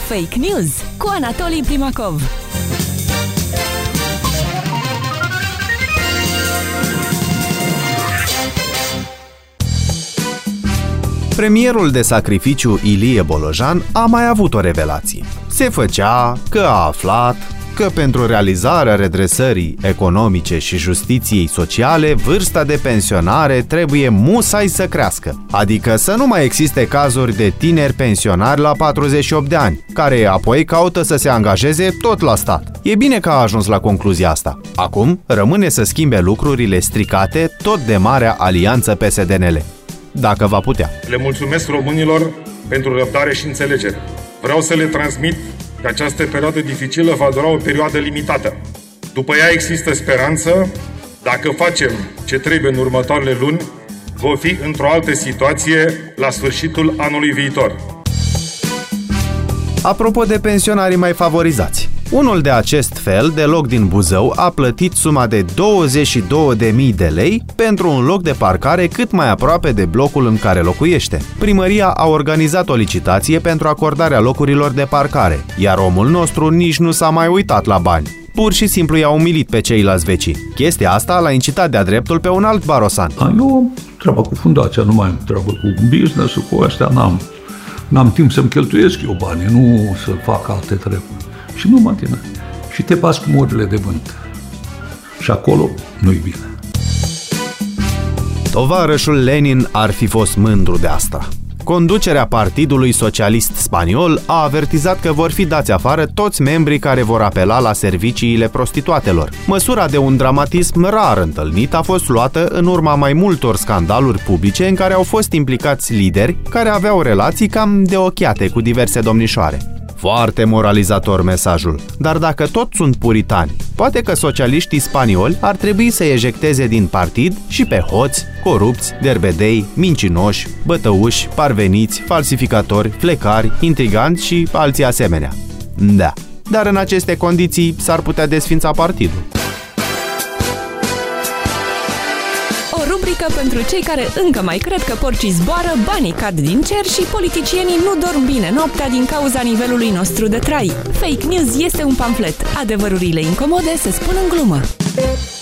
Fake News cu Anatolii Primakov. Premierul de sacrificiu Ilie Bolojan a mai avut o revelație. Se făcea că a aflat că pentru realizarea redresării economice și justiției sociale, vârsta de pensionare trebuie musai să crească. Adică să nu mai existe cazuri de tineri pensionari la 48 de ani, care apoi caută să se angajeze tot la stat. E bine că a ajuns la concluzia asta. Acum rămâne să schimbe lucrurile stricate tot de marea alianță PSD-NL. Dacă va putea. Le mulțumesc românilor pentru răbdare și înțelegere. Vreau să le transmit că această perioadă dificilă va dura o perioadă limitată. După ea există speranță. Dacă facem ce trebuie în următoarele luni, vom fi într-o altă situație la sfârșitul anului viitor. Apropo de pensionarii mai favorizați, unul de acest fel, de loc din Buzău, a plătit suma de 22.000 de lei pentru un loc de parcare cât mai aproape de blocul în care locuiește. Primăria a organizat o licitație pentru acordarea locurilor de parcare, iar omul nostru nici nu s-a mai uitat la bani. Pur și simplu i-a umilit pe ceilalți vecini. Chestia asta l-a incitat de-a dreptul pe un alt barosan. Eu am treaba cu fundația, nu mai am treabă cu business-ul, cu astea n-am timp să-mi cheltuiesc eu banii, nu să fac alte treburi. Și nu mă tine. Și te bați cu morile de vânt. Și acolo nu-i bine. Tovarășul Lenin ar fi fost mândru de asta. Conducerea Partidului Socialist Spaniol a avertizat că vor fi dați afară toți membrii care vor apela la serviciile prostituatelor. Măsura de un dramatism rar întâlnit a fost luată în urma mai multor scandaluri publice în care au fost implicați lideri care aveau relații cam de ochiate cu diverse domnișoare. Foarte moralizator mesajul, dar dacă tot sunt puritani, poate că socialiștii spanioli ar trebui să ejecteze din partid și pe hoți, corupți, derbedei, mincinoși, bătăuși, parveniți, falsificatori, flecari, intriganți și alții asemenea. Da, dar în aceste condiții s-ar putea desfința partidul. O rubrică pentru cei care încă mai cred că porcii zboară, banii cad din cer și politicienii nu dorm bine noaptea din cauza nivelului nostru de trai. Fake News este un pamflet. Adevărurile incomode se spun în glumă.